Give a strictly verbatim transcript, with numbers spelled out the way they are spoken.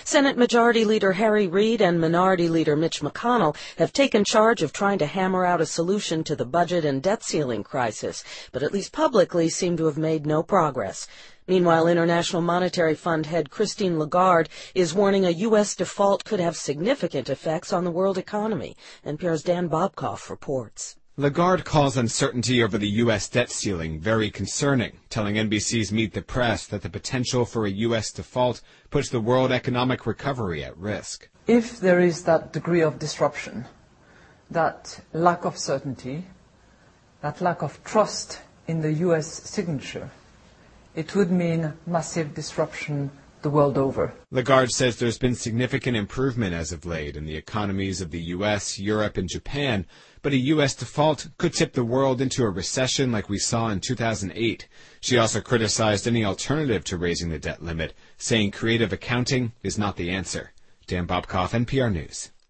Senate Majority Leader Harry Reid and Minority Leader Mitch McConnell have taken charge of trying to hammer out a solution to the budget and debt ceiling crisis, but at least publicly seem to have made no progress. Meanwhile, International Monetary Fund head Christine Lagarde is warning a U S default could have significant effects on the world economy. N P R's Dan Bobkoff reports. Lagarde calls uncertainty over the U S debt ceiling very concerning, telling N B C's Meet the Press that the potential for a U S default puts the world economic recovery at risk. If there is that degree of disruption, that lack of certainty, that lack of trust in the U S signature, it would mean massive disruption the world over. Lagarde says there's been significant improvement as of late in the economies of the U S, Europe, and Japan, but a U S default could tip the world into a recession like we saw in two thousand eight. She also criticized any alternative to raising the debt limit, saying creative accounting is not the answer. Dan Bobkoff, N P R News.